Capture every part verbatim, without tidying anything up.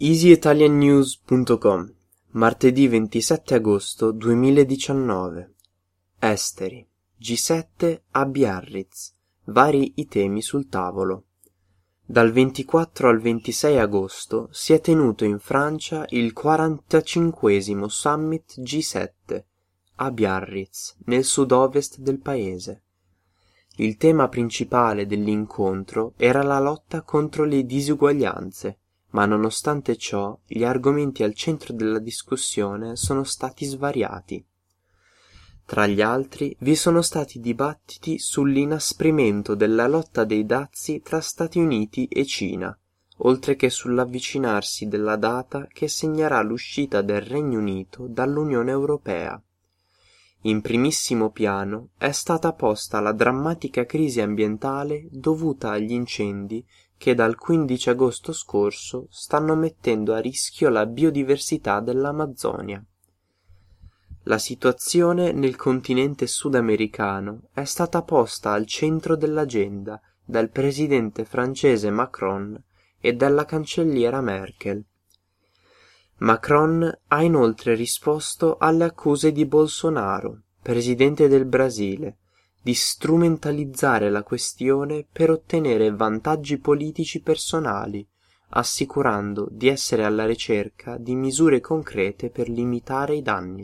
easy italian news punto com, martedì ventisette agosto duemiladiciannove. Esteri. G sette a Biarritz. Vari i temi sul tavolo. Dal ventiquattro al ventisei agosto si è tenuto in Francia il quarantacinquesimo Summit G sette a Biarritz, nel sud-ovest del paese. Il tema principale dell'incontro era la lotta contro le disuguaglianze, ma nonostante ciò gli argomenti al centro della discussione sono stati svariati. Tra gli altri vi sono stati dibattiti sull'inasprimento della lotta dei dazi tra Stati Uniti e Cina, oltre che sull'avvicinarsi della data che segnerà l'uscita del Regno Unito dall'Unione Europea. In primissimo piano è stata posta la drammatica crisi ambientale dovuta agli incendi che dal quindici agosto scorso stanno mettendo a rischio la biodiversità dell'Amazzonia. La situazione nel continente sudamericano è stata posta al centro dell'agenda dal presidente francese Macron e dalla cancelliera Merkel. Macron ha inoltre risposto alle accuse di Bolsonaro, presidente del Brasile, di strumentalizzare la questione per ottenere vantaggi politici personali, assicurando di essere alla ricerca di misure concrete per limitare i danni.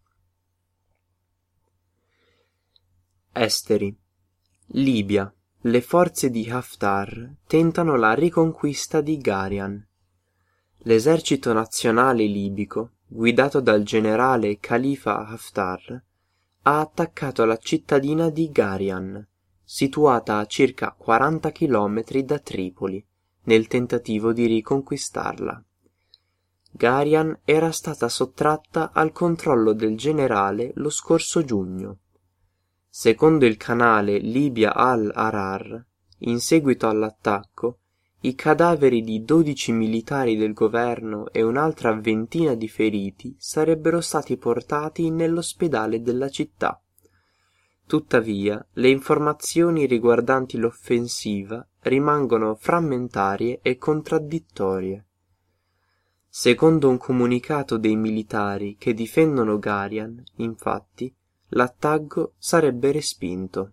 Esteri. Libia. Le forze di Haftar tentano la riconquista di Garian. L'esercito nazionale libico, guidato dal generale Khalifa Haftar, ha attaccato la cittadina di Garian, situata a circa quaranta chilometri da Tripoli, nel tentativo di riconquistarla. Garian era stata sottratta al controllo del generale lo scorso giugno. Secondo il canale Libya Al-Ahrar, in seguito all'attacco, i cadaveri di dodici militari del governo e un'altra ventina di feriti sarebbero stati portati nell'ospedale della città. Tuttavia, le informazioni riguardanti l'offensiva rimangono frammentarie e contraddittorie. Secondo un comunicato dei militari che difendono Garian, infatti, l'attacco sarebbe respinto.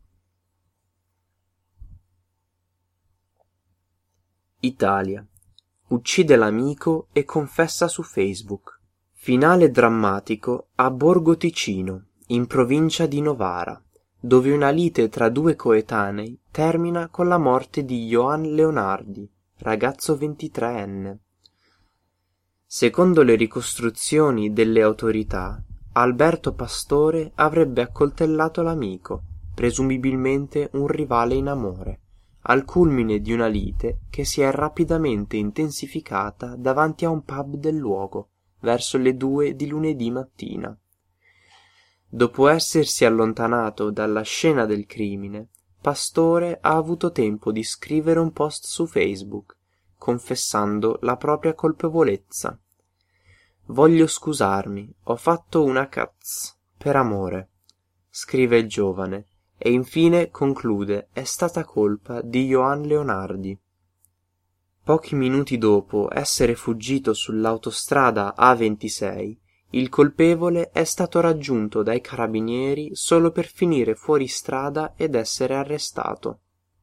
Italia. Uccide l'amico e confessa su Facebook. Finale drammatico a Borgo Ticino, in provincia di Novara, dove una lite tra due coetanei termina con la morte di Johan Leonardi, ragazzo ventitreenne. Secondo le ricostruzioni delle autorità, Alberto Pastore avrebbe accoltellato l'amico, presumibilmente un rivale in amore, al culmine di una lite che si è rapidamente intensificata davanti a un pub del luogo, verso le due di lunedì mattina. Dopo essersi allontanato dalla scena del crimine, Pastore ha avuto tempo di scrivere un post su Facebook, confessando la propria colpevolezza. «Voglio scusarmi, ho fatto una cazz, per amore», scrive il giovane, e infine conclude «è stata colpa di Johan Leonardi». Pochi minuti dopo essere fuggito sull'autostrada A ventisei, il colpevole è stato raggiunto dai carabinieri solo per finire fuori strada ed essere arrestato.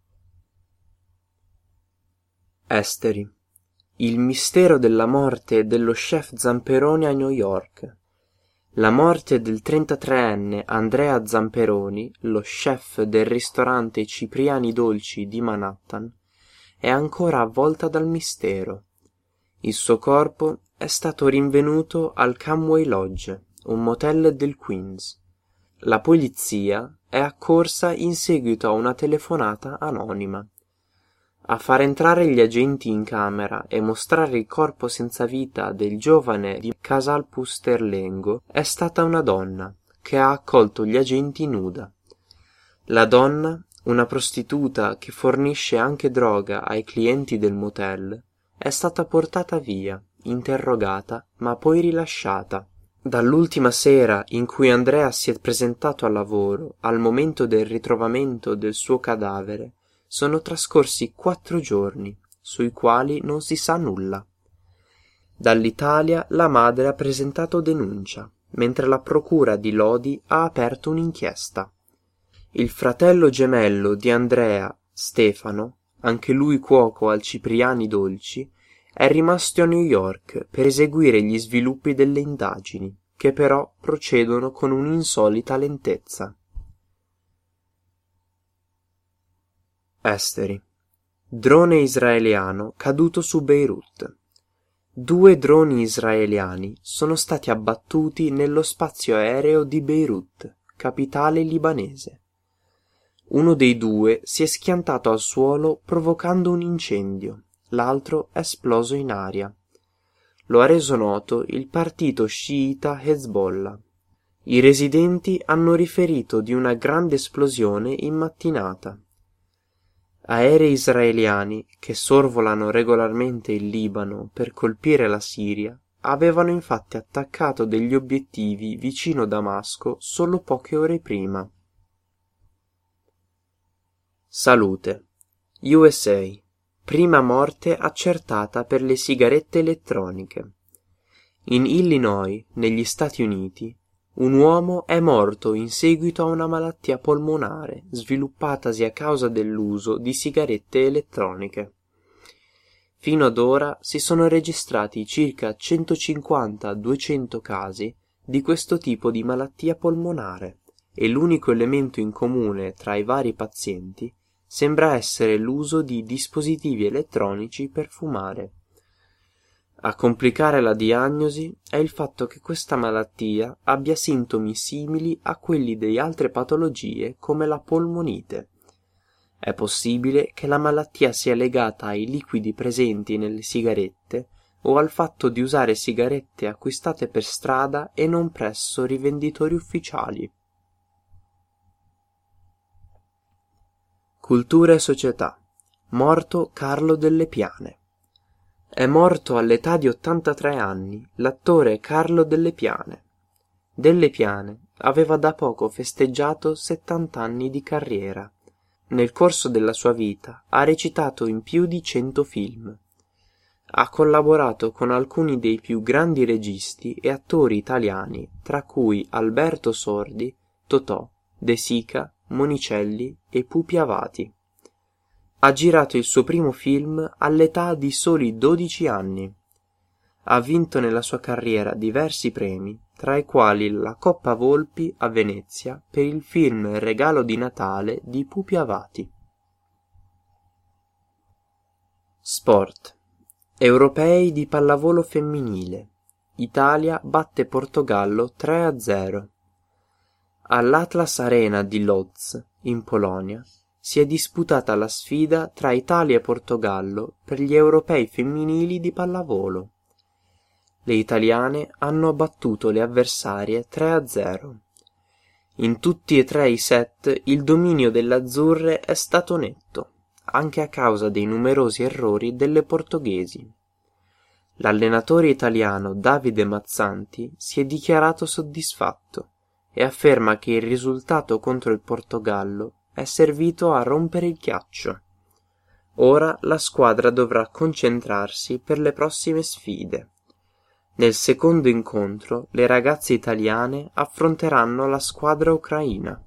Esteri. Il mistero della morte dello chef Zamperoni a New York. La morte del trentatreenne Andrea Zamperoni, lo chef del ristorante Cipriani Dolci di Manhattan, è ancora avvolta dal mistero. Il suo corpo è stato rinvenuto al Camway Lodge, un motel del Queens. La polizia è accorsa in seguito a una telefonata anonima. A far entrare gli agenti in camera e mostrare il corpo senza vita del giovane di Casal Pusterlengo è stata una donna, che ha accolto gli agenti nuda. La donna, una prostituta che fornisce anche droga ai clienti del motel, è stata portata via, interrogata, ma poi rilasciata. Dall'ultima sera in cui Andrea si è presentato al lavoro, al momento del ritrovamento del suo cadavere, sono trascorsi quattro giorni, sui quali non si sa nulla. Dall'Italia la madre ha presentato denuncia, mentre la procura di Lodi ha aperto un'inchiesta. Il fratello gemello di Andrea, Stefano, anche lui cuoco al Cipriani Dolci, è rimasto a New York per eseguire gli sviluppi delle indagini, che però procedono con un'insolita lentezza. Esteri. Drone israeliano caduto su Beirut. Due droni israeliani sono stati abbattuti nello spazio aereo di Beirut, capitale libanese. Uno dei due si è schiantato al suolo provocando un incendio, l'altro è esploso in aria. Lo ha reso noto il partito sciita Hezbollah. I residenti hanno riferito di una grande esplosione in mattinata. Aerei israeliani, che sorvolano regolarmente il Libano per colpire la Siria, avevano infatti attaccato degli obiettivi vicino Damasco solo poche ore prima. Salute. U S A. Prima morte accertata per le sigarette elettroniche. In Illinois, negli Stati Uniti, un uomo è morto in seguito a una malattia polmonare sviluppatasi a causa dell'uso di sigarette elettroniche. Fino ad ora si sono registrati circa centocinquanta duecento casi di questo tipo di malattia polmonare e l'unico elemento in comune tra i vari pazienti sembra essere l'uso di dispositivi elettronici per fumare. A complicare la diagnosi è il fatto che questa malattia abbia sintomi simili a quelli di altre patologie come la polmonite. È possibile che la malattia sia legata ai liquidi presenti nelle sigarette o al fatto di usare sigarette acquistate per strada e non presso rivenditori ufficiali. Cultura e società. Morto Carlo Delle Piane. È morto all'età di ottantatré anni l'attore Carlo Delle Piane. Delle Piane aveva da poco festeggiato settanta anni di carriera. Nel corso della sua vita ha recitato in più di cento film. Ha collaborato con alcuni dei più grandi registi e attori italiani, tra cui Alberto Sordi, Totò, De Sica, Monicelli e Pupi Avati. Ha girato il suo primo film all'età di soli dodici anni. Ha vinto nella sua carriera diversi premi, tra i quali la Coppa Volpi a Venezia per il film Regalo di Natale di Pupi Avati. Sport. Europei di pallavolo femminile. Italia batte Portogallo tre a zero. All'Atlas Arena di Lodz, in Polonia, si è disputata la sfida tra Italia e Portogallo per gli europei femminili di pallavolo. Le italiane hanno battuto le avversarie tre a zero. In tutti e tre i set il dominio delle azzurre è stato netto, anche a causa dei numerosi errori delle portoghesi. L'allenatore italiano Davide Mazzanti si è dichiarato soddisfatto e afferma che il risultato contro il Portogallo è servito a rompere il ghiaccio. Ora la squadra dovrà concentrarsi per le prossime sfide. Nel secondo incontro le ragazze italiane affronteranno la squadra ucraina.